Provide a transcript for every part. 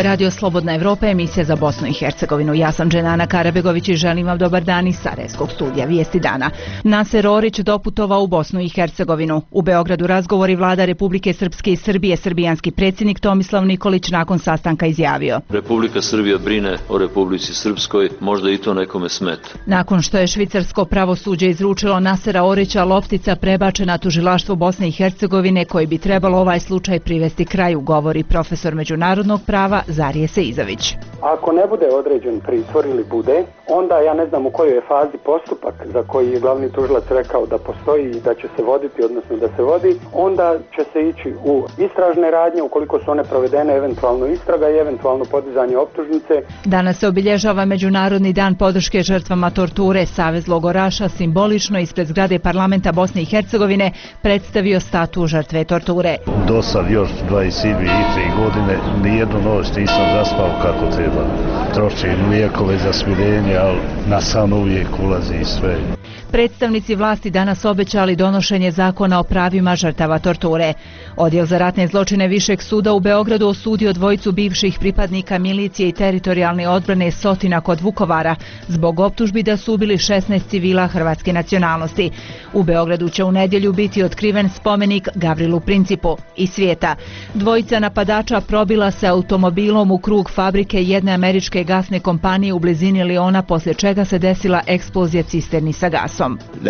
Radio Slobodna Evropa, emisija za Bosnu i Hercegovinu. Ja sam Dženana Karabegović i želim vam dobar dan iz Sarajevskog studija Vijesti dana. Naser Orić doputovao u Bosnu i Hercegovinu. U Beogradu razgovori vlada Republike Srpske i Srbije. Srbijanski predsjednik Tomislav Nikolić nakon sastanka izjavio: Republika Srbija brine o Republici Srpskoj, možda i to nekome smeta. Nakon što je švicarsko pravosuđe izručilo Nasera Orića, loptica prebačena tužilaštvu Bosne i Hercegovine koji bi trebalo ovaj slučaj privesti kraju, govori profesor međunarodnog prava Zarije Seizović. Ako ne bude određen pritvor ili bude, onda ja ne znam u kojoj je fazi postupak za koji je glavni tužilac rekao da postoji i da će se voditi, odnosno da se vodi, onda će se ići u istražne radnje, ukoliko su one provedene, eventualno istraga i eventualno podizanje optužnice. Danas se obilježava Međunarodni dan podrške žrtvama torture. Savez logoraša simbolično ispred zgrade parlamenta Bosne i Hercegovine predstavio statu žrtve torture. Do sad još 23 godine nijednu noć nisam zaspao kako treba. Trošim lijekove za smirenje, ali na san uvijek ulazi i sve. Predstavnici vlasti danas obećali donošenje zakona o pravima žrtava torture. Odjel za ratne zločine Višeg suda u Beogradu osudio dvojicu bivših pripadnika milicije i teritorijalne odbrane Sotina kod Vukovara zbog optužbi da su ubili 16 civila hrvatske nacionalnosti. U Beogradu će u nedjelju biti otkriven spomenik Gavrilu Principu iz svijeta. Dvojica napadača probila se automobilom u krug fabrike jedne američke gasne kompanije u blizini Liona, poslije čega se desila eksplozija cisterni sa gasom.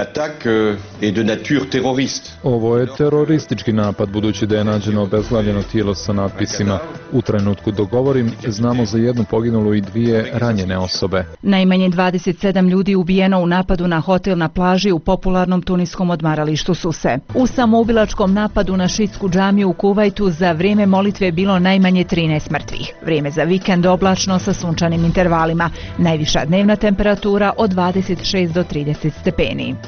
Ovo je teroristički napad, budući da je nađeno obezglavljeno tijelo sa natpisima. U trenutku dok govorim, znamo za jednu poginulu i 2 ranjene osobe. Najmanje 27 ljudi ubijeno u napadu na hotel na plaži u popularnom tuniskom odmaralištu Suse. U samoubilačkom napadu na šiitsku džamiju u Kuvajtu za vrijeme molitve je bilo najmanje 13 mrtvih. Vrijeme za vikend oblačno sa sunčanim intervalima. Najviša dnevna temperatura od 26 do 30 stepeni.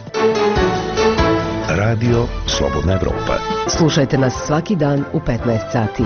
Radio Slobodna Evropa. Slušajte nas svaki dan u 15 sati.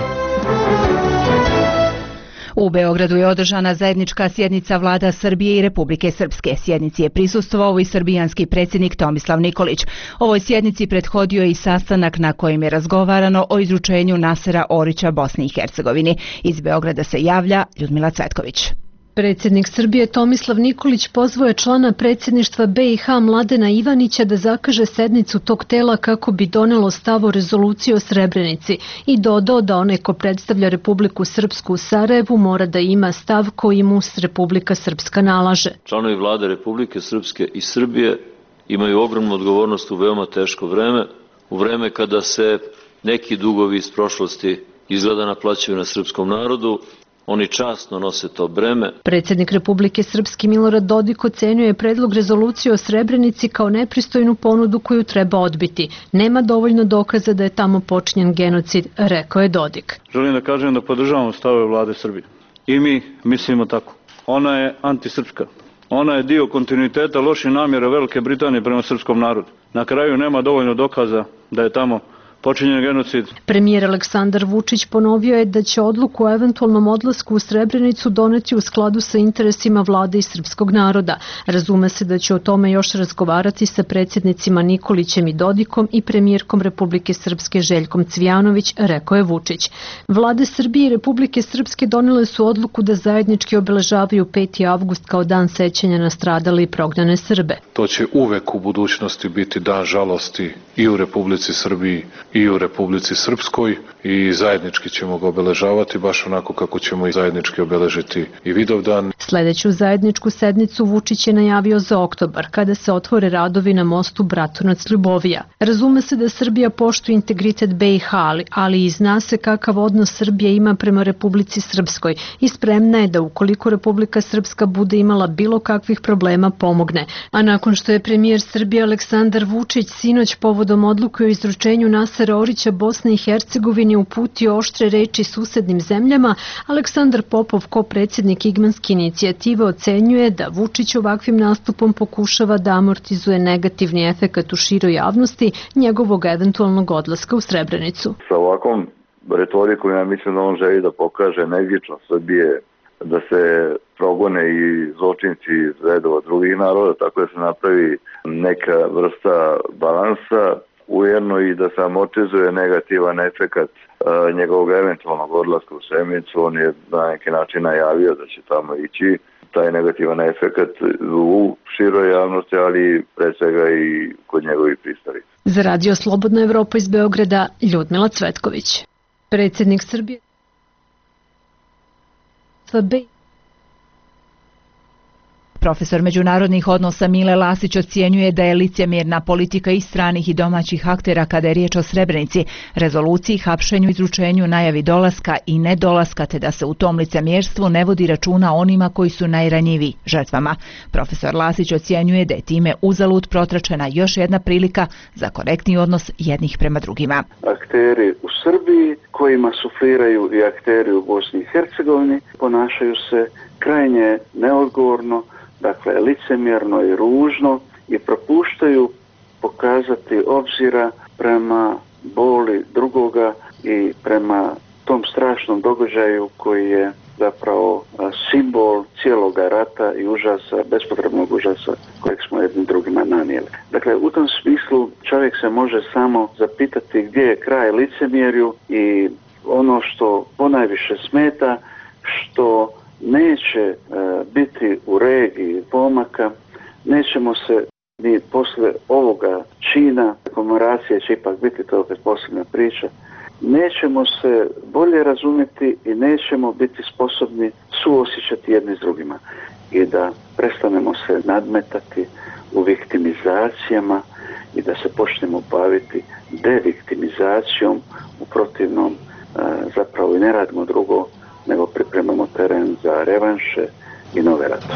U Beogradu je održana zajednička sjednica vlada Srbije i Republike Srpske. Sjednici je prisustvovao i srbijanski predsjednik Tomislav Nikolić. Ovoj sjednici prethodio je i sastanak na kojem je razgovarano o izručenju Nasera Orića Bosni i Hercegovini. Iz Beograda se javlja Ljudmila Cvetković. Predsjednik Srbije Tomislav Nikolić pozvao je člana predsjedništva BiH Mladena Ivanića da zakaže sednicu tog tela kako bi donelo stav o rezoluciji o Srebrenici i dodao da onaj ko predstavlja Republiku Srpsku u Sarajevu mora da ima stav koji mu Republika Srpska nalaže. Članovi vlade Republike Srpske i Srbije imaju ogromnu odgovornost u veoma teško vreme, u vreme kada se neki dugovi iz prošlosti izgleda naplaćuju na srpskom narodu. Oni časno nose to breme. Predsjednik Republike Srpske Milorad Dodik ocenio je predlog rezolucije o Srebrenici kao nepristojnu ponudu koju treba odbiti. Nema dovoljno dokaza da je tamo počinjen genocid, rekao je Dodik. Želim da kažem da podržavamo stavove vlade Srbije. I mi mislimo tako. Ona je antisrpska. Ona je dio kontinuiteta loših namjera Velike Britanije prema srpskom narodu. Na kraju nema dovoljno dokaza da je tamo počinjen genocid. Premijer Aleksandar Vučić ponovio je da će odluku o eventualnom odlasku u Srebrenicu doneti u skladu sa interesima vlade i srpskog naroda. Razume se da će o tome još razgovarati sa predsjednicima Nikolićem i Dodikom i premijerkom Republike Srpske Željkom Cvijanović, rekao je Vučić. Vlade Srbije i Republike Srpske donele su odluku da zajednički obeležavaju 5. avgust kao dan sećanja na stradale i prognane Srbe. To će uvek u budućnosti biti dan žalosti i u Republici Srbiji i u Republici Srpskoj i zajednički ćemo ga obeležavati baš onako kako ćemo i zajednički obeležiti i Vidovdan. Sljedeću zajedničku sednicu Vučić je najavio za oktobar, kada se otvore radovi na mostu Bratunac-Ljubovija. Razume se da Srbija poštuje integritet BiH, ali i zna se kakav odnos Srbija ima prema Republici Srpskoj i spremna je da ukoliko Republika Srpska bude imala bilo kakvih problema pomogne. A nakon što je premijer Srbije Aleksandar Vučić sinoć povodom odluke o izručenju Nasera Orića Bosne i Hercegovine uputio oštre reči susednim zemljama, Aleksandar Popov, ko predsjednik Igmanske inicijative, ocenjuje da Vučić ovakvim nastupom pokušava da amortizuje negativni efekat u široj javnosti njegovog eventualnog odlaska u Srebrenicu. Sa ovakvom retorikom ja mislim da on želi da pokaže negičnost Srbije, da se progone i zločinci iz redova drugih naroda, tako da se napravi neka vrsta balansa. ujedno i da se amortizuje negativan efekat njegovog eventualnog odlaska u Sjenicu. On je na neki način najavio da će tamo ići. Taj negativan efekat u široj javnosti, ali pre svega i kod njegovih pristalica. Za Radio Slobodna Evropa iz Beograda, Ljudmila Cvetković. Predsjednik Srbije Profesor međunarodnih odnosa Mile Lasić ocjenjuje da je licemjerna politika i stranih i domaćih aktera kada je riječ o Srebrenici, rezoluciji, hapšenju, izručenju, najavi dolaska i nedolaska, te da se u tom licemjerstvu ne vodi računa onima koji su najranjiviji, žrtvama. Profesor Lasić ocjenjuje da je time uzalud protračena još jedna prilika za korektni odnos jednih prema drugima. Akteri u Srbiji kojima sufliraju i akteri u Bosni i Hercegovini ponašaju se krajnje neodgovorno, dakle licemjerno i ružno i propuštaju pokazati obzira prema boli drugoga i prema tom strašnom događaju koji je zapravo simbol cijeloga rata i užasa, bespotrebnog užasa kojeg smo jednim drugima nanijeli. Dakle, u tom smislu čovjek se može samo zapitati gdje je kraj licemjerju i ono što ponajviše smeta, što neće biti u regiji pomaka, nećemo se ni posle ovoga čina, komemoracije će ipak biti, to opet posebna priča, nećemo se bolje razumjeti i nećemo biti sposobni suosjećati jedni s drugima i da prestanemo se nadmetati u viktimizacijama i da se počnemo baviti deviktimizacijom, u protivnom zapravo i ne radimo drugo nego pripremamo teren za revanše i nove ratove.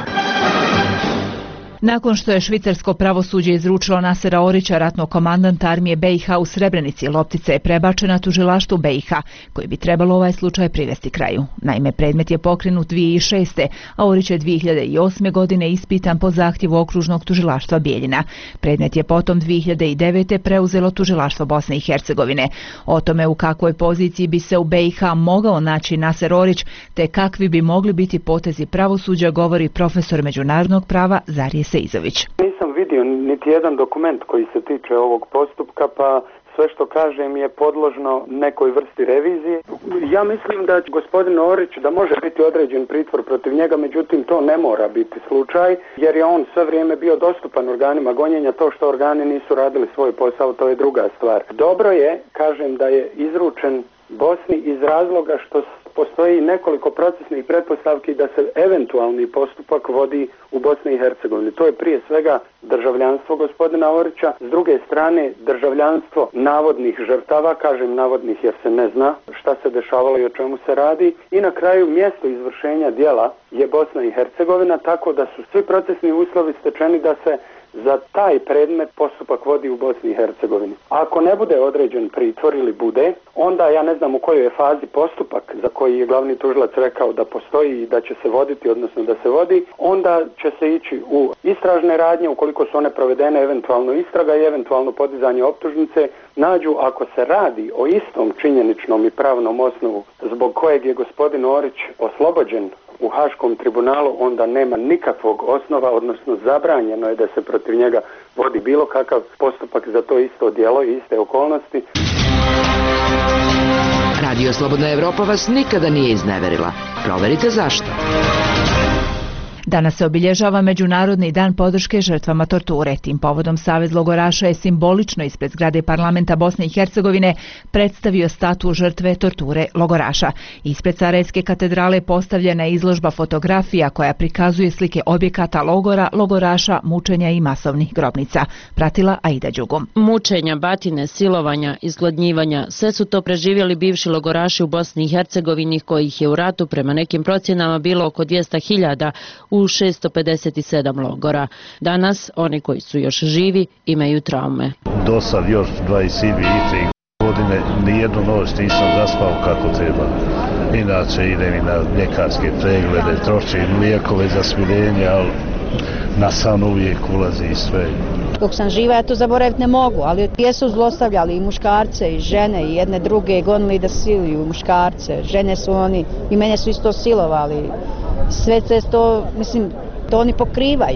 Nakon što je švicarsko pravosuđe izručilo Nasera Orića, ratnog komandanta armije BiH u Srebrenici, loptica je prebačena tužilaštvu BiH, koji bi trebalo ovaj slučaj privesti kraju. Naime, predmet je pokrenut 2006. a Orić je 2008. godine ispitan po zahtjevu okružnog tužilaštva Bijeljina. Predmet je potom 2009. preuzelo tužilaštvo Bosne i Hercegovine. O tome u kakvoj poziciji bi se u BiH mogao naći Naser Orić, te kakvi bi mogli biti potezi pravosuđa, govori profesor međunarodnog prava Zarije Seizović. Nisam vidio niti jedan dokument koji se tiče ovog postupka, pa sve što kažem je podložno nekoj vrsti revizije. Ja mislim da gospodin Orić da može biti određen pritvor protiv njega, međutim to ne mora biti slučaj, jer je on sve vrijeme bio dostupan organima gonjenja. To što organi nisu radili svoj posao, to je druga stvar. Dobro je, kažem, da je izručen Bosni iz razloga što postoji nekoliko procesnih pretpostavki da se eventualni postupak vodi u Bosni i Hercegovini. To je prije svega državljanstvo gospodina Orića, s druge strane državljanstvo navodnih žrtava, kažem navodnih jer se ne zna šta se dešavalo i o čemu se radi, i na kraju mjesto izvršenja djela je Bosna i Hercegovina, tako da su svi procesni uslovi stečeni da se za taj predmet postupak vodi u Bosni i Hercegovini. Ako ne bude određen pritvor ili bude, onda ja ne znam u kojoj je fazi postupak za koji je glavni tužilac rekao da postoji i da će se voditi, odnosno da se vodi, onda će se ići u istražne radnje, ukoliko su one provedene, eventualno istraga i eventualno podizanje optužnice. Nađu, ako se radi o istom činjeničnom i pravnom osnovu zbog kojeg je gospodin Orić oslobođen u Haškom tribunalu, onda nema nikakvog osnova, odnosno zabranjeno je da se protiv njega vodi bilo kakav postupak za to isto djelo i iste okolnosti. Radio Slobodna Evropa vas nikada nije izneverila. Proverite zašto. Danas se obilježava Međunarodni dan podrške žrtvama torture. Tim povodom Savez logoraša je simbolično ispred zgrade parlamenta Bosne i Hercegovine predstavio statu žrtve torture logoraša. Ispred Sarajevske katedrale postavljena je izložba fotografija koja prikazuje slike objekata logora, logoraša, mučenja i masovnih grobnica. Pratila Aida Đugum. Mučenja, batine, silovanja, izgladnjivanja, sve su to preživjeli bivši logoraši u Bosni i Hercegovini, kojih je u ratu prema nekim procjenama bilo oko 200.000 u 657 logora. Danas oni koji su još živi imaju traume. Do sad još 23 godine nijednu noć nisam zaspao kako treba. Inače idem i na ljekarske preglede, trošim lijekove za smirenje, ali na san uvijek ulazi i sve. Dok sam živa ja to zaboraviti ne mogu, ali jesu zlostavljali i muškarce i žene i jedne druge, gonili da siluju muškarce. Žene su oni, i mene su isto silovali. Sve to, mislim, to oni pokrivaju.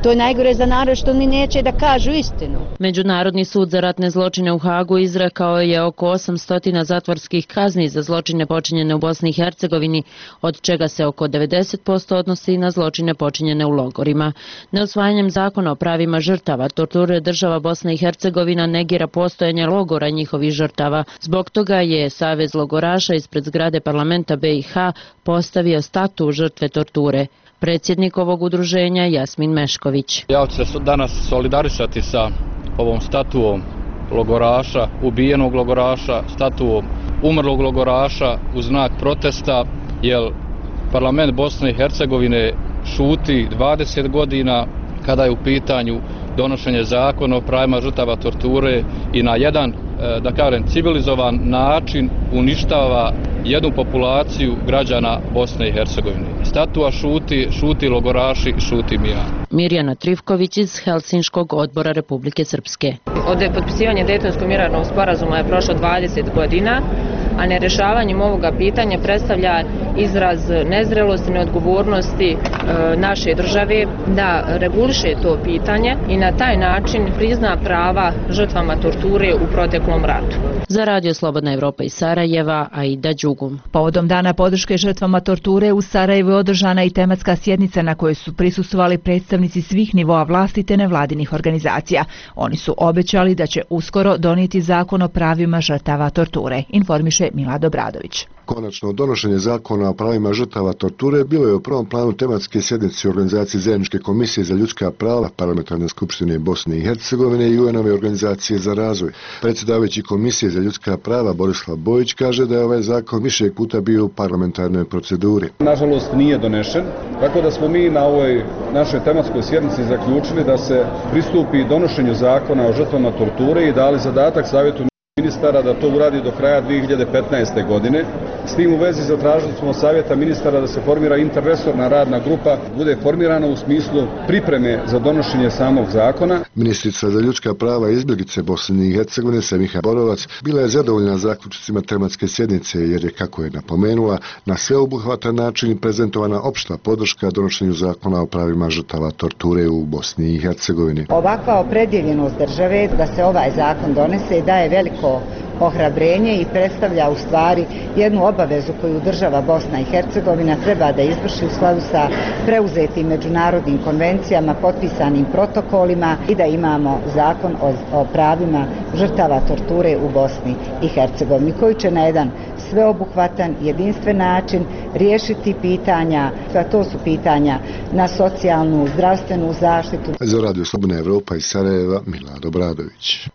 To je najgore za narod što ni neće da kažu istinu. Međunarodni sud za ratne zločine u Hagu izrekao je oko 800 zatvorskih kazni za zločine počinjene u Bosni i Hercegovini, od čega se oko 90% odnosi na zločine počinjene u logorima. Neusvajanjem zakona o pravima žrtava torture država Bosna i Hercegovina negira postojanje logora njihovih žrtava. Zbog toga je Savez logoraša ispred zgrade parlamenta BiH postavio statu žrtve torture. Predsjednik ovog udruženja Jasmin Mešković. Ja ću se danas solidarisati sa ovom statuom logoraša, ubijenog logoraša, statuom umrlog logoraša u znak protesta, jer parlament Bosne i Hercegovine šuti 20 godina kada je u pitanju donošenje zakona o pravima žrtava torture i na jedan, da kažem, civilizovan način uništava jednu populaciju građana Bosne i Hercegovine. Statua šuti logoraši, šutim ja. Mirjana Trivković iz Helsinškog odbora Republike Srpske. Od potpisivanja Dejtonskog mirovnog sporazuma je prošlo 20 godina, a nerješavanjem ovoga pitanja predstavlja izraz nezrelosti i neodgovornosti naše države da reguliše to pitanje i na taj način prizna prava žrtvama torture u proteklom ratu. Za Radio Slobodna Evropa iz Sarajeva, Aida Đugum. Povodom dana podrške žrtvama torture u Sarajevu je održana i tematska sjednica na kojoj su prisustvovali predstavnici svih nivoa vlasti te nevladinih organizacija. Oni su obećali da će uskoro donijeti zakon o pravima žrtava torture, informiše Milad Obradović. Konačno donošenje zakona o pravima žrtava torture bilo je u prvom planu tematske sjednice organizacije Zajedničke komisije za ljudska prava Parlamentarne skupštine Bosne i Hercegovine i UN-ove organizacije za razvoj. Predsjedavajući komisije za ljudska prava Borislav Bojić kaže da je ovaj zakon više puta bio u parlamentarnoj proceduri. Nažalost nije donešen, tako da smo mi na ovoj našoj tematskoj sjednici zaključili da se pristupi donošenju zakona o žrtvama torture i dali zadatak Savjetu ministara da to uradi do kraja 2015. godine. S tim u vezi zatražili smo od Savjeta ministara da se formira interresorna radna grupa, bude formirana u smislu pripreme za donošenje samog zakona. Ministrica za ljudska prava i izbjeglice Bosne i Hercegovine Semiha Borovac bila je zadovoljna zaključcima tematske sjednice jer je, kako je napomenula, na sveobuhvatan način prezentovana opšta podrška donošenju zakona o pravima žrtava torture u Bosni i Hercegovini. Ovakva opredjeljenost države da se ovaj zakon donese daje veliko ohrabrenje i predstavlja u stvari jednu obavezu koju država Bosna i Hercegovina treba da izvrši u skladu sa preuzetim međunarodnim konvencijama, potpisanim protokolima i da imamo zakon o pravima žrtava torture u Bosni i Hercegovini koji će na jedan sveobuhvatan, jedinstven način riješiti pitanja, a to su pitanja na socijalnu, zdravstvenu zaštitu. Za Radio Slobodna Evropa iz Sarajeva, Milad Obradović.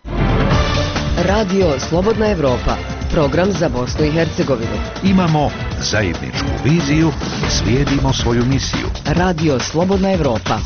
Radio Slobodna Evropa, program za Bosnu i Hercegovinu. Imamo zajedničku viziju, slijedimo svoju misiju. Radio Slobodna Evropa.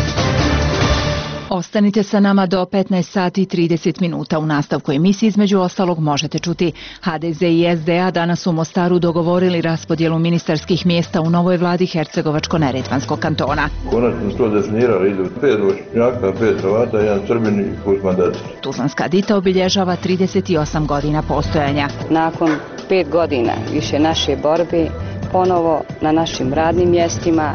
Ostanite sa nama do 15 sati i 30 minuta. U nastavku emisiji između ostalog možete čuti HDZ i SDA danas u Mostaru dogovorili raspodjelu ministarskih mjesta u novoj vladi Hercegovačko-neretvanskog kantona. Konačno to definirali, idu 5 Bošnjaka, 5 Hrvata, 1 Srbin i Kuzma Dadić. Tuzlanska Dita obilježava 38 godina postojanja. Nakon 5 godina više naše borbe, ponovo na našim radnim mjestima.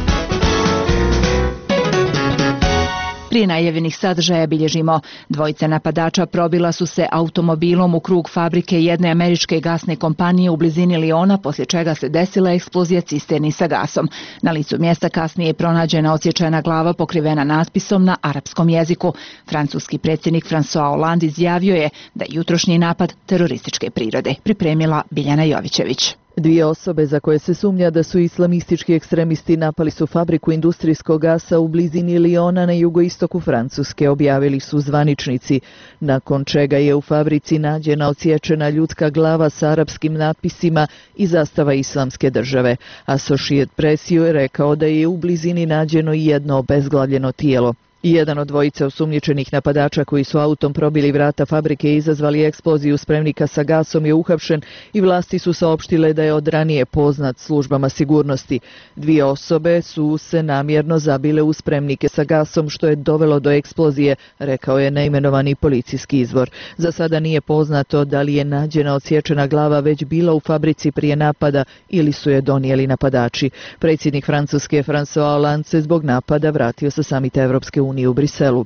Prije najavljenih sadržaja bilježimo: dvojica napadača probila su se automobilom u krug fabrike jedne američke gasne kompanije u blizini Liona, poslije čega se desila eksplozija cisterni sa gasom. Na licu mjesta kasnije je pronađena odsječena glava pokrivena natpisom na arapskom jeziku. Francuski predsjednik François Hollande izjavio je da je jutrošnji napad terorističke prirode. Pripremila Biljana Jovićević. 2 osobe za koje se sumnja da su islamistički ekstremisti napali su fabriku industrijskog gasa u blizini Liona na jugoistoku Francuske, objavili su zvaničnici, nakon čega je u fabrici nađena odsječena ljudska glava sa arapskim natpisima i zastava Islamske države. Associated Press je rekao da je u blizini nađeno i jedno obezglavljeno tijelo. Jedan od dvojice osumnjičenih napadača koji su autom probili vrata fabrike i izazvali eksploziju spremnika sa gasom je uhapšen i vlasti su saopštile da je od ranije poznat službama sigurnosti. 2 osobe su se namjerno zabile u spremnike sa gasom što je dovelo do eksplozije, rekao je neimenovani policijski izvor. Za sada nije poznato da li je nađena odsječena glava već bila u fabrici prije napada ili su je donijeli napadači. Predsjednik Francuske François Hollande se zbog napada vratio sa samita Evropske unije u Briselu.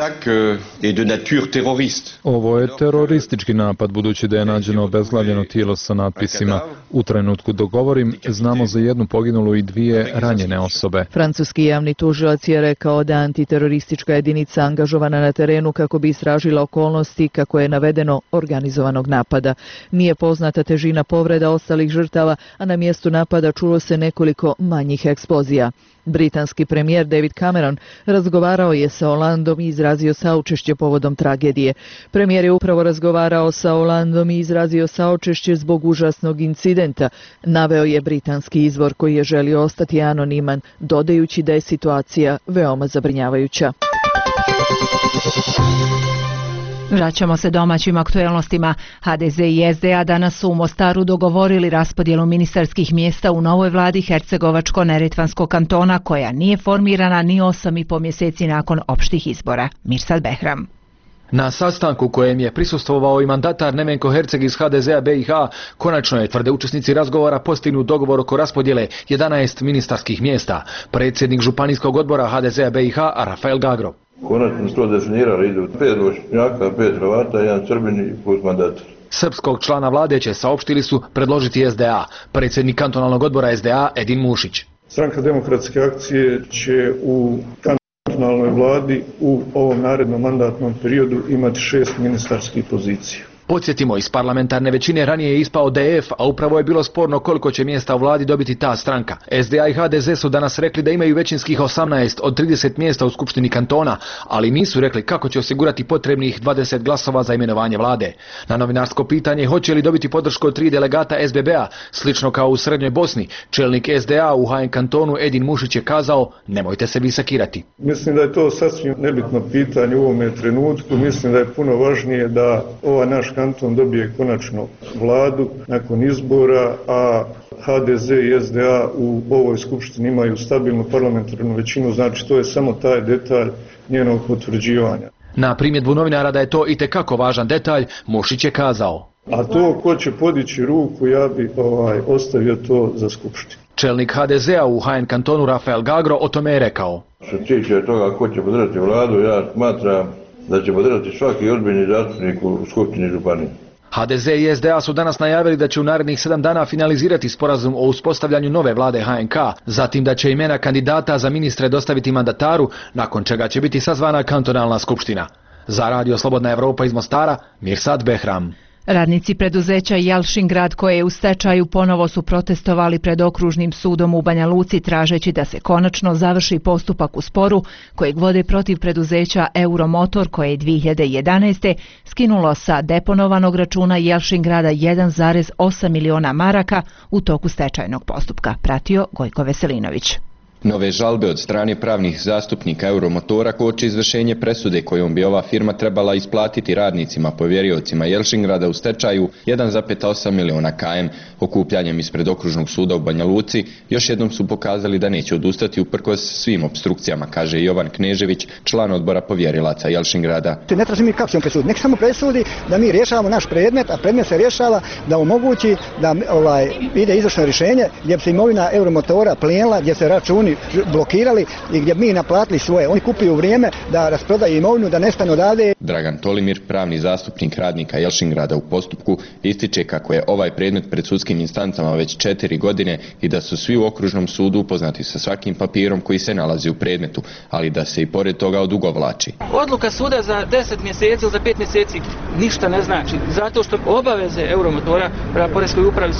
Ovo je teroristički napad, budući da je nađeno obezglavljeno tijelo sa natpisima. U trenutku dok govorim, znamo za 1 poginulu i 2 ranjene osobe. Francuski javni tužilac je rekao da antiteroristička jedinica angažovana na terenu kako bi istražila okolnosti, kako je navedeno, organizovanog napada. Nije poznata težina povreda ostalih žrtava, a na mjestu napada čulo se nekoliko manjih eksplozija. Britanski premijer David Cameron razgovarao je sa Hollandom i izrazio saučešće povodom tragedije. Premijer je upravo razgovarao sa Hollandom i izrazio saučešće zbog užasnog incidenta, naveo je britanski izvor koji je želio ostati anoniman, dodajući da je situacija veoma zabrinjavajuća. Vraćamo se domaćim aktuelnostima. HDZ i SDA danas su u Mostaru dogovorili raspodjelu ministarskih mjesta u novoj vladi Hercegovačko-Neretvanskog kantona, koja nije formirana ni 8,5 mjeseci nakon opštih izbora. Mirsad Behram. Na sastanku kojem je prisustvovao i mandatar Nemenko Herceg iz HDZ-a BiH, konačno je, tvrde učesnici razgovora, postignut dogovor oko raspodjele 11 ministarskih mjesta. Predsjednik županijskog odbora HDZ-a BiH Rafael Gagro. Konačno su to definirali, idu 5 Bošnjaka, 5 Hrvata, 1 Srbin i plus mandatar. Srpskog člana vlade će, saopštili su, predložiti SDA. Predsjednik kantonalnog odbora SDA Edin Mušić. Stranka demokratske akcije će u kantonalnoj vladi u ovom narednom mandatnom periodu imati 6 ministarskih pozicija. Podsjetimo, iz parlamentarne većine ranije je ispao DF, a upravo je bilo sporno koliko će mjesta u vladi dobiti ta stranka. SDA i HDZ su danas rekli da imaju većinskih 18 od 30 mjesta u Skupštini kantona, ali nisu rekli kako će osigurati potrebnih 20 glasova za imenovanje vlade. Na novinarsko pitanje hoće li dobiti podršku od 3 delegata SBB-a, slično kao u Srednjoj Bosni, čelnik SDA u HN kantonu Edin Mušić je kazao: nemojte se vi sakirati. Mislim da je to sasvim nebitno pitanje u ovome trenutku. Mislim da je puno važnije da ova naš kanton dobije konačno vladu nakon izbora, a HDZ i SDA u ovoj skupštini imaju stabilnu parlamentarnu većinu, znači to je samo taj detalj njenog potvrđivanja. Na primjedbu novinara da je to itekako važan detalj, Mušić je kazao: a to ko će podići ruku, ja bi ostavio to za skupštinu. Čelnik HDZ-a u HN kantonu Rafael Gagro o tome je rekao: što se tiče toga ko će podržati vladu, ja smatram da će podržati svaki ozbiljni zastupnik u Skupštini županije. HDZ i SDA su danas najavili da će u narednih 7 dana finalizirati sporazum o uspostavljanju nove vlade HNK, zatim da će imena kandidata za ministre dostaviti mandataru, nakon čega će biti sazvana kantonalna skupština. Za Radio Slobodna Evropa iz Mostara, Mirsad Behram. Radnici preduzeća Jelšingrad, koje je u stečaju, ponovo su protestovali pred okružnim sudom u Banja Luci tražeći da se konačno završi postupak u sporu kojeg vode protiv preduzeća Euromotor, koje je 2011. skinulo sa deponovanog računa Jelšingrada 1,8 miliona maraka u toku stečajnog postupka. Pratio Gojko Veselinović. Nove žalbe od strane pravnih zastupnika Euromotora koče izvršenje presude kojom bi ova firma trebala isplatiti radnicima povjeriocima Jelšingrada u stečaju 1,8 miliona km. Okupljanjem ispred okružnog suda u Banja Luci još jednom su pokazali da neće odustati uprkos svim opstrukcijama, kaže Jovan Knežević, član odbora povjerilaca Jelšingrada. Ne traži mi kako ćemo presuditi, nek samo presudi da mi rješavamo naš predmet, a predmet se rješava da omogući da ide izvršno rješenje gdje bi se imovina Euromotora plijenila, gdje se računi blokirali i gdje mi naplatili svoje. Oni kupuju vrijeme da rasprodaju imovinu, da nestanu odavde. Dragan Tolimir, pravni zastupnik radnika Jelšingrada u postupku, ističe kako je ovaj predmet pred sudskim instancama već 4 godine i da su svi u okružnom sudu upoznati sa svakim papirom koji se nalazi u predmetu, ali da se i pored toga odugovlači. Odluka suda za 10 mjeseci ili za 5 mjeseci ništa ne znači, zato što obaveze Euromotora prema poreskoj upravi su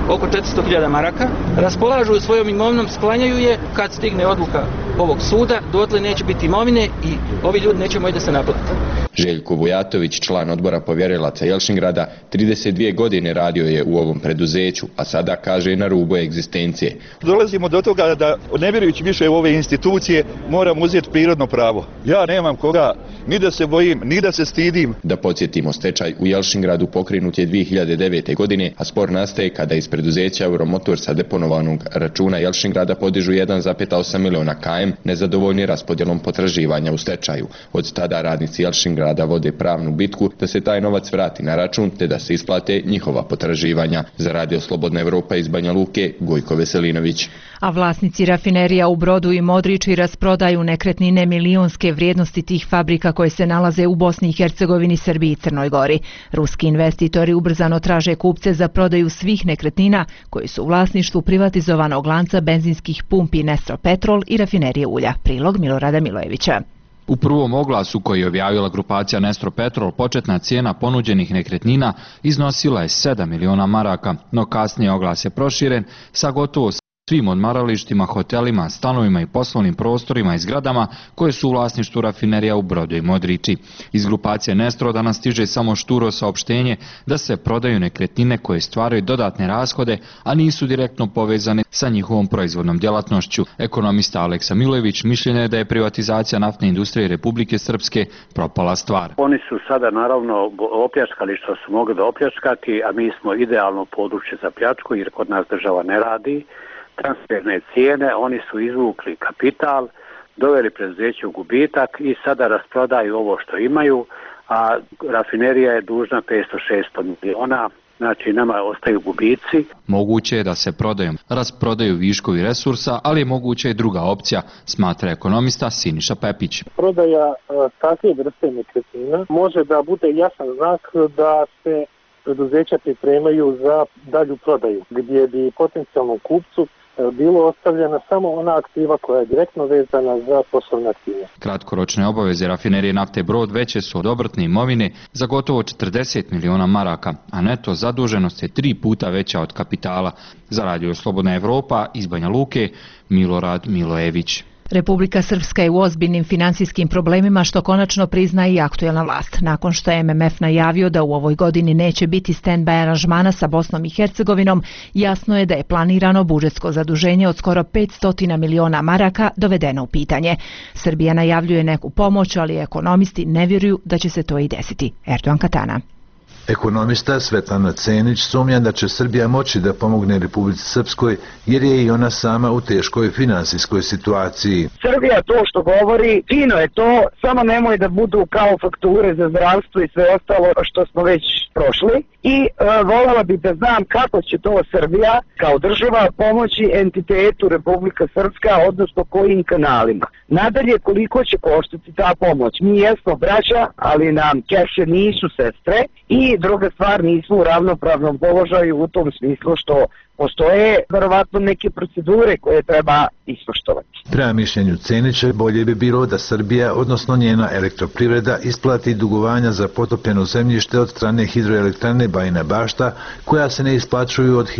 oko 400.000 maraka, raspolažu svojom imovinom, sklanjaju je, kad stigne odluka ovog suda, dotle neće biti imovine i ovi ljudi neće moći da se naplate. Željko Vujatović, član odbora povjerilaca Jelšingrada, 32 godine radio je u ovom preduzeću, a sada kaže na rubu egzistencije. Dolazimo do toga da, ne vjerujući više u ove institucije, moram uzeti prirodno pravo. Ja nemam koga ni da se bojim, ni da se stidim. Da podsjetimo, stečaj u Jelšingradu pokrenut je 2009. godine, a spor nastaje kada iz preduzeća Euromotor sa deponovanog računa Jelšingrada podižu 1,8 miliona KM nezadovoljni raspodjelom potraživanja u stečaju. Od tada radnici Jelšingrada vode pravnu bitku da se taj novac vrati na račun te da se isplate njihova potraživanja. Za Radio Slobodna Evropa iz Banja Luke, Gojko Veselinović. A vlasnici rafinerija u Brodu i Modriči rasprodaju nekretnine milionske vrijednosti tih fabrika koje se nalaze u Bosni i Hercegovini, Srbiji i Crnoj Gori. Ruski investitori ubrzano traže kupce za prodaju svih nekretnina koji su u vlasništvu privatizovanog lanca benzinskih pumpi Nestro Petrol i rafinerije ulja. Prilog Milorada Milojevića. U prvom oglasu koji je objavila grupacija Nestro Petrol, početna cijena ponuđenih nekretnina iznosila je 7 miliona maraka, no kasnije oglas je proširen sa gotovo svim odmaralištima, hotelima, stanovima i poslovnim prostorima i zgradama koje su u vlasništvu rafinerija u Brodu i Modriči. Iz grupacije Nestro danas stiže samo šturo saopštenje da se prodaju nekretnine koje stvaraju dodatne rashode, a nisu direktno povezane sa njihovom proizvodnom djelatnošću. Ekonomista Aleksa Milojević mišljenja je da je privatizacija naftne industrije Republike Srpske propala stvar. Oni su sada naravno opljačkali što su mogli da opljačkati, a mi smo idealno područje za pljačku jer kod nas država ne radi. Transferne cijene, oni su izvukli kapital, doveli preduzeće u gubitak i sada rasprodaju ovo što imaju, a rafinerija je dužna 500-600 miliona, znači nama ostaju gubici. Moguće je da se rasprodaju viškovi resursa, ali je moguće i druga opcija, smatra ekonomista Siniša Pepić. Prodaja takve vrste nekretnina može da bude jasan znak da se preduzeća pripremaju za dalju prodaju, gdje bi potencijalnom kupcu bilo ostavljena samo ona aktiva koja je direktno vezana za poslovne aktivnosti. Kratkoročne obaveze rafinerije nafte Brod veće su od obrtne imovine za gotovo 40 miliona maraka, a neto zaduženost je 3 puta veća od kapitala. Za Radio Slobodna Evropa iz Banja Luke, Milorad Milojević. Republika Srpska je u ozbiljnim financijskim problemima što konačno priznaje i aktuelna vlast. Nakon što je MMF najavio da u ovoj godini neće biti stand-by aranžmana sa Bosnom i Hercegovinom, jasno je da je planirano budžetsko zaduženje od skoro 500 miliona maraka dovedeno u pitanje. Srbija najavljuje neku pomoć, ali ekonomisti ne vjeruju da će se to i desiti. Erdogan Katana. Ekonomista Svetlana Cenić sumnja da će Srbija moći da pomogne Republici Srpskoj jer je i ona sama u teškoj finansijskoj situaciji. Srbija to što govori, fino je to, samo nemoj da budu kao fakture za zdravstvo i sve ostalo što smo već prošli. I voljela bih da znam kako će to Srbija kao država pomoći entitetu Republika Srpska, odnosno kojim kanalima. Nadalje, koliko će koštati ta pomoć. Mi jesmo braća, ali nam keše nisu sestre i druga stvar, nismo u ravnopravnom položaju u tom smislu što postoje verovatno neke procedure koje treba ispoštovati. Prema mišljenju Cenića, bolje bi bilo da Srbija, odnosno njena elektroprivreda, isplati dugovanja za potopljeno zemljište od strane hidroelektrane Bajina Bašta, koja se ne isplaćuju od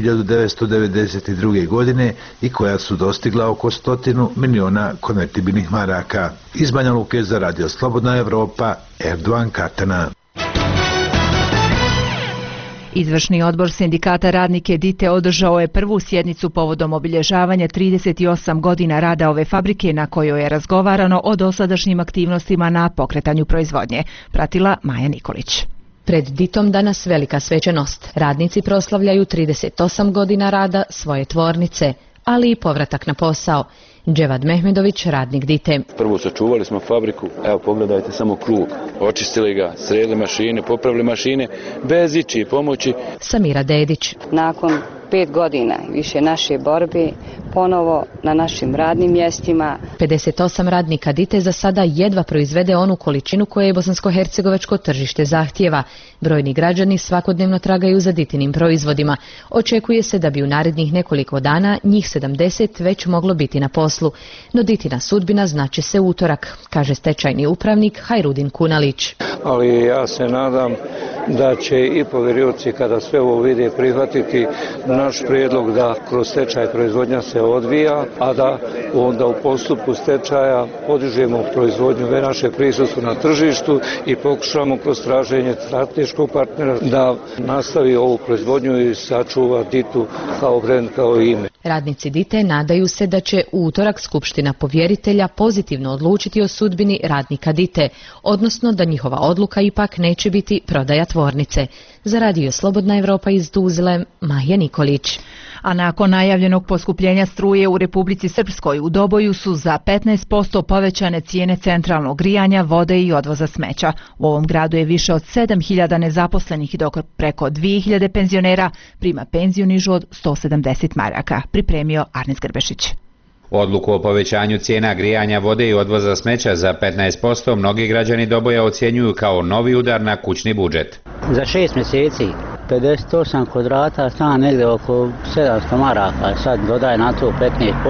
1992. godine i koja su dostigla oko 100 miliona konvertibilnih maraka. Iz Banja Luke za Radio Slobodna Evropa, Erdogan Katana. Izvršni odbor sindikata Radnike Dite održao je prvu sjednicu povodom obilježavanja 38 godina rada ove fabrike na kojoj je razgovarano o dosadašnjim aktivnostima na pokretanju proizvodnje. Pratila Maja Nikolić. Pred Ditom danas velika svečanost. Radnici proslavljaju 38 godina rada svoje tvornice, ali i povratak na posao. Dževad Mehmedović, radnik Dite. Prvo sačuvali smo fabriku, evo pogledajte samo krug, očistili ga, sredili mašine, popravili mašine, bez ičije pomoći. Samira Dedić. Nakon 5 godina više naše borbe, ponovo na našim radnim mjestima. 58 radnika Dite za sada jedva proizvede onu količinu koje je bosansko-hercegovačko tržište zahtjeva. Brojni građani svakodnevno tragaju za Ditinim proizvodima. Očekuje se da bi u narednih nekoliko dana njih 70 već moglo biti na poslu. No Ditina sudbina znaće se utorak, kaže stečajni upravnik Hajrudin Kunalić. Ali ja se nadam da će i povjerioci kada sve ovo vide prihvatiti naš prijedlog da kroz stečaj proizvodnja se odvija, a da onda u postupku stečaja podižemo proizvodnju naše prisustvo na tržištu i pokušamo kroz traženje strateškog partnera da nastavi ovu proizvodnju i sačuva Ditu kao brend, kao ime. Radnici Dite nadaju se da će u utorak Skupština povjeritelja pozitivno odlučiti o sudbini radnika Dite, odnosno da njihova odluka ipak neće biti prodaja tvornice. Za Radio Slobodna Evropa iz Tuzle, Maja Nikolić. A nakon najavljenog poskupljenja struje u Republici Srpskoj u Doboju su za 15% povećane cijene centralnog grijanja, vode i odvoza smeća. U ovom gradu je više od 7.000 nezaposlenih, dok preko 2.000 penzionera prima penziju nižu od 170 maraka. Pripremio Arnes Grbešić. Odluku o povećanju cijena grijanja, vode i odvoza smeća za 15% mnogi građani Doboja ocjenjuju kao novi udar na kućni budžet. Za 6 mjeseci 58 kvadrata stane negdje oko 700 maraka, sad dodaje na to 15%,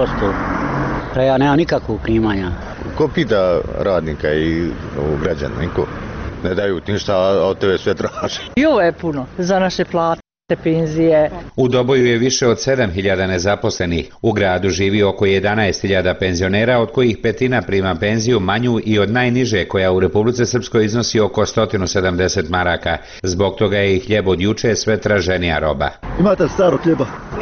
pa ja nemam nikakvog primanja. Ko pita radnika i građana, niko? Ne daju ti ništa, a od tebe sve traže. I ovo je puno za naše plate. Penzije. U Doboju je više od 7.000 nezaposlenih. U gradu živi oko 11.000 penzionera, od kojih petina prima penziju manju i od najniže, koja u Republici Srpskoj iznosi oko 170 maraka. Zbog toga je i hljeb od juče sve traženija roba. Imate staro hljeba?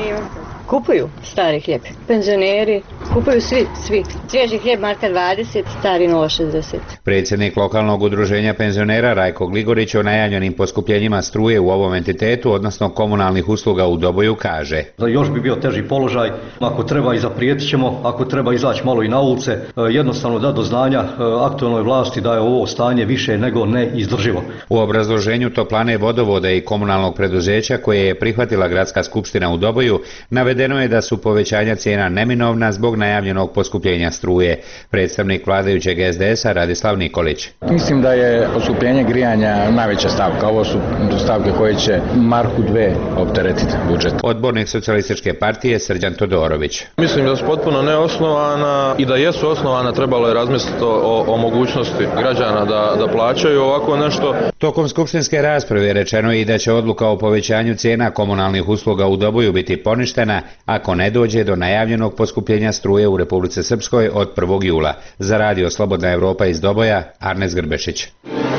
Kupuju stari hljeb. Penzioneri kupuju svi. Svježi hljeb marka 20, stari 0,60. Predsjednik lokalnog udruženja penzionera Rajko Gligorić o najavljenim poskupljenjima struje u ovom entitetu, odnosno komunalnih usluga u Doboju, kaže: Još bi bio teži položaj, ako treba i zaprijetit ćemo, ako treba izaći malo i na ulice, jednostavno da do znanja aktualnoj vlasti da je ovo stanje više nego neizdrživo. U obrazloženju toplane vodovoda i komunalnog preduzeća koje je prihvatila gradska skupština u Doboju, navedeno je da su povećanja cijena neminovna zbog najavljenog poskupljenja struje. Predstavnik vladajućeg SDS-a Radislav Nikolić: Mislim da je poskupljenje grijanja najveća stavka. Ovo su stavke koje će marku 2 opteretiti budžet. Odbornik Socijalističke partije Srđan Todorović: Mislim da su potpuno neosnovana i da jesu osnovana, trebalo je razmisliti o mogućnosti građana da plaćaju ovako nešto. Tokom skupštinske rasprave rečeno je i da će odluka o povećanju cijena komunalnih usluga u Doboju biti poništena ako ne dođe do najavljenog poskupljenja struje u Republici Srpskoj od 1. jula. Za Radio Slobodna Evropa iz Doboja, Arnes Grbešić.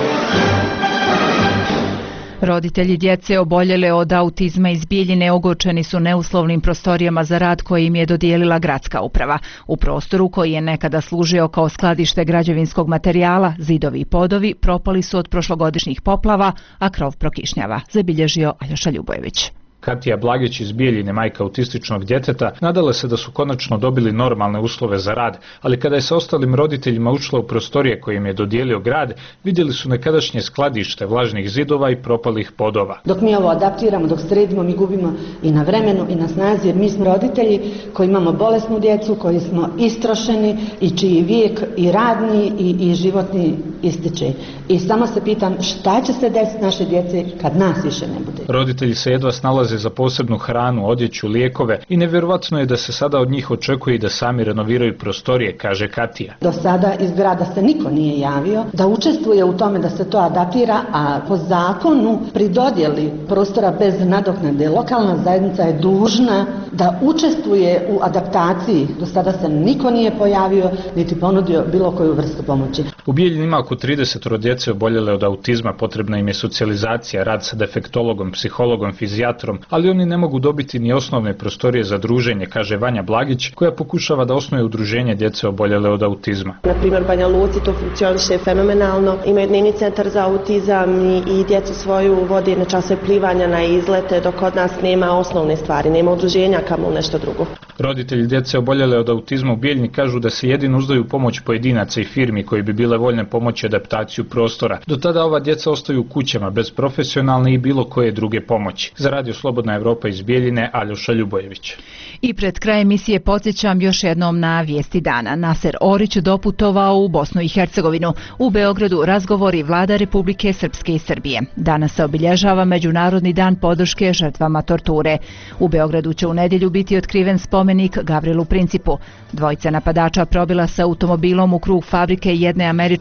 Roditelji djece oboljele od autizma iz Bijeljine ogorčeni su neuslovnim prostorijama za rad koje im je dodijelila gradska uprava. U prostoru koji je nekada služio kao skladište građevinskog materijala, zidovi i podovi propali su od prošlogodišnjih poplava, a krov prokišnjava, zabilježio Aljoša Ljubojević. Katija Blagić iz Bijeljine, majka autističnog djeteta, nadala se da su konačno dobili normalne uslove za rad, ali kada je sa ostalim roditeljima ušla u prostorije koje im je dodijelio grad, vidjeli su nekadašnje skladište vlažnih zidova i propalih podova. Dok mi ovo adaptiramo, dok sredimo, mi gubimo i na vremenu i na snazi, jer mi smo roditelji koji imamo bolesnu djecu, koji smo istrošeni i čiji vijek i radni i životni ističe. I samo se pitam šta će se desiti naše djece kad nas više ne bude. Roditelji se jedva snalaze za posebnu hranu, odjeću, lijekove i nevjerovatno je da se sada od njih očekuje i da sami renoviraju prostorije, kaže Katija. Do sada iz grada se niko nije javio da učestvuje u tome da se to adaptira, a po zakonu pri dodjeli prostora bez nadoknade lokalna zajednica je dužna da učestvuje u adaptaciji. Do sada se niko nije pojavio niti ponudio bilo koju vrstu pomoći. U Bijeljini ima oko 30 djece oboljele od autizma, potrebna im je socijalizacija, rad sa defektologom, psihologom, fizijatrom, ali oni ne mogu dobiti ni osnovne prostorije za druženje, kaže Vanja Blagić, koja pokušava da osnuje udruženje djece oboljele od autizma. Na primjer, Banja Luci to funkcioniše fenomenalno, imaju dnevni centar za autizam i djecu svoju vodi na časove plivanja, na izlete, dok kod nas nema osnovne stvari, nema udruženja kamo nešto drugo. Roditelji djece oboljele od autizma u Bijeljini kažu da se jedino uzdaju pomoć pojedinaca i firmi koji bi bile voljne pomoći adaptaciju prostora. Do tada ova djeca ostaju u kućama bez profesionalne i bilo koje druge pomoći. Za Radio Slobodna Evropa iz Bijeljine, Aljoša Ljubojević. I pred kraj emisije podsjećam još jednom na vijesti dana. Naser Orić doputovao u Bosnu i Hercegovinu. U Beogradu razgovori vlada Republike Srpske i Srbije. Danas se obilježava Međunarodni dan podrške žrtvama torture. U Beogradu će u nedjelju biti otkriven spomenik Gavrilu Principu. Dvojica napadača probila se automobilom u krug fabrike jedne američke gasne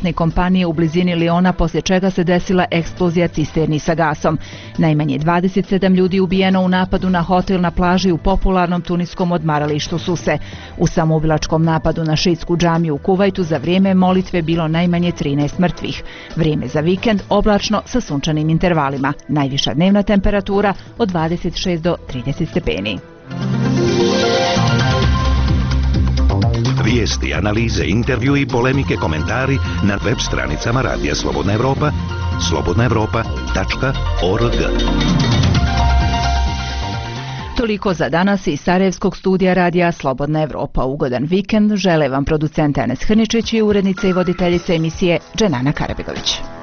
naftne kompanije u blizini Liona, poslije čega se desila eksplozija cisterni sa gasom. Najmanje 27 ljudi ubijeno u napadu na hotel na plaži u popularnom tuniskom odmaralištu Suse. U samoubilačkom napadu na šiitsku džamiju u Kuvajtu za vrijeme molitve bilo najmanje 13 mrtvih. Vrijeme za vikend oblačno sa sunčanim intervalima. Najviša dnevna temperatura od 26 do 30 stepeni. Vijesti, analize, intervju i polemike, komentari na web stranicama Radija Slobodna Evropa, slobodnaevropa.org. Toliko za danas iz Sarajevskog studija Radija Slobodna Evropa. Ugodan vikend žele vam producent Enes Hrničić i urednica i voditeljica emisije Dženana Karabegović.